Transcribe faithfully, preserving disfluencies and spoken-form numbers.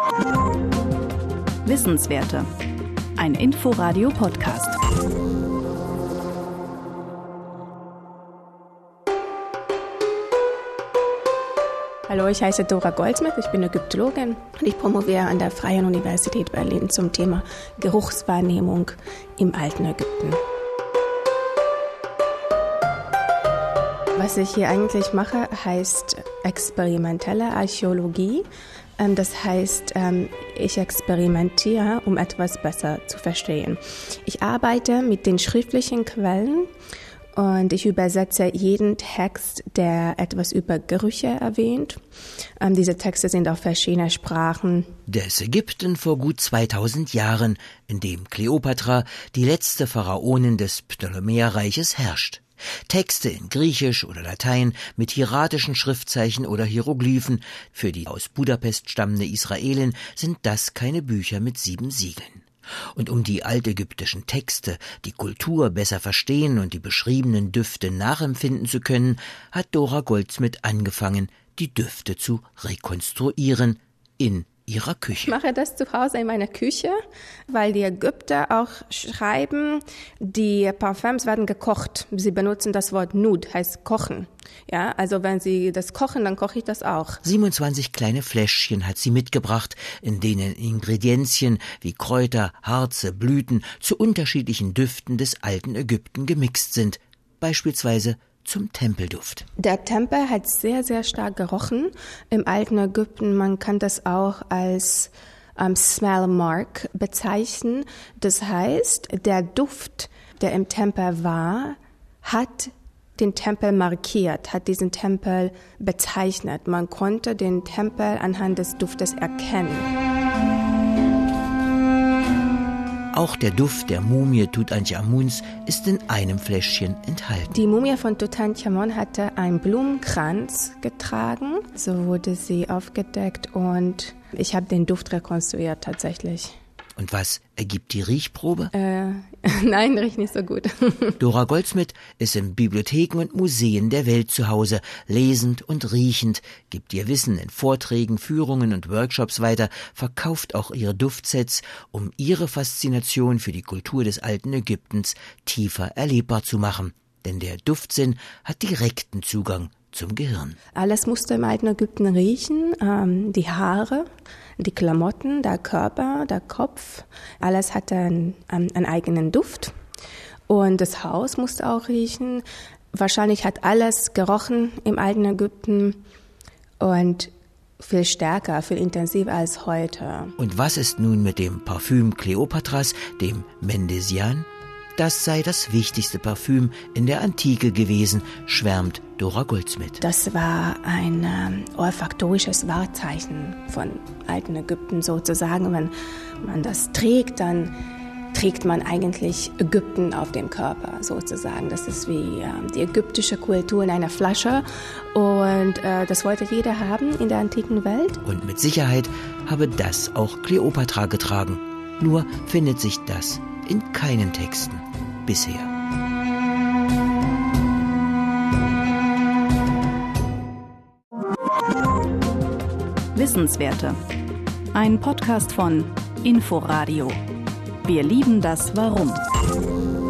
Wissenswerte. Ein Info-Radio-Podcast. Hallo, ich heiße Dora Goldsmith, ich bin Ägyptologin und ich promoviere an der Freien Universität Berlin zum Thema Geruchswahrnehmung im alten Ägypten. Was ich hier eigentlich mache, heißt experimentelle Archäologie. Das heißt, ich experimentiere, um etwas besser zu verstehen. Ich arbeite mit den schriftlichen Quellen und ich übersetze jeden Text, der etwas über Gerüche erwähnt. Diese Texte sind auf verschiedene Sprachen. Das Ägypten vor gut zweitausend Jahren, in dem Kleopatra, die letzte Pharaonin des Ptolemäerreiches, herrscht. Texte in Griechisch oder Latein mit hieratischen Schriftzeichen oder Hieroglyphen. Für die aus Budapest stammende Israelin sind das keine Bücher mit sieben Siegeln. Und um die altägyptischen Texte, die Kultur besser verstehen und die beschriebenen Düfte nachempfinden zu können, hat Dora Goldsmith angefangen, die Düfte zu rekonstruieren in ihrer Küche. Ich mache das zu Hause in meiner Küche, weil die Ägypter auch schreiben, die Parfums werden gekocht. Sie benutzen das Wort Nud, heißt kochen. Ja, also wenn sie das kochen, dann koche ich das auch. siebenundzwanzig kleine Fläschchen hat sie mitgebracht, in denen Ingredienzien wie Kräuter, Harze, Blüten zu unterschiedlichen Düften des alten Ägypten gemixt sind. Beispielsweise zum Tempelduft. Der Tempel hat sehr, sehr stark gerochen im alten Ägypten. Man kann das auch als ähm, Smell Mark bezeichnen. Das heißt, der Duft, der im Tempel war, hat den Tempel markiert, hat diesen Tempel bezeichnet. Man konnte den Tempel anhand des Duftes erkennen. Auch der Duft der Mumie Tutanchamuns ist in einem Fläschchen enthalten. Die Mumie von Tutanchamun hatte einen Blumenkranz getragen. So wurde sie aufgedeckt und ich habe den Duft rekonstruiert tatsächlich. Und was ergibt die Riechprobe? Äh, nein, riecht nicht so gut. Dora Goldsmith ist in Bibliotheken und Museen der Welt zu Hause, lesend und riechend, gibt ihr Wissen in Vorträgen, Führungen und Workshops weiter, verkauft auch ihre Duftsets, um ihre Faszination für die Kultur des alten Ägyptens tiefer erlebbar zu machen. Denn der Duftsinn hat direkten Zugang zum Gehirn. Alles musste im alten Ägypten riechen, ähm, die Haare, die Klamotten, der Körper, der Kopf, alles hatte einen, einen eigenen Duft und das Haus musste auch riechen. Wahrscheinlich hat alles gerochen im alten Ägypten und viel stärker, viel intensiver als heute. Und was ist nun mit dem Parfüm Kleopatras, dem Mendesian? Das sei das wichtigste Parfüm in der Antike gewesen, schwärmt Dora Goldsmith. Das war ein ähm, olfaktorisches Wahrzeichen von alten Ägypten sozusagen. Wenn man das trägt, dann trägt man eigentlich Ägypten auf dem Körper sozusagen. Das ist wie äh, die ägyptische Kultur in einer Flasche und äh, das wollte jeder haben in der antiken Welt. Und mit Sicherheit habe das auch Kleopatra getragen. Nur findet sich das in keinen Texten bisher. Wissenswerte. Ein Podcast von Info-Radio. Wir lieben das Warum.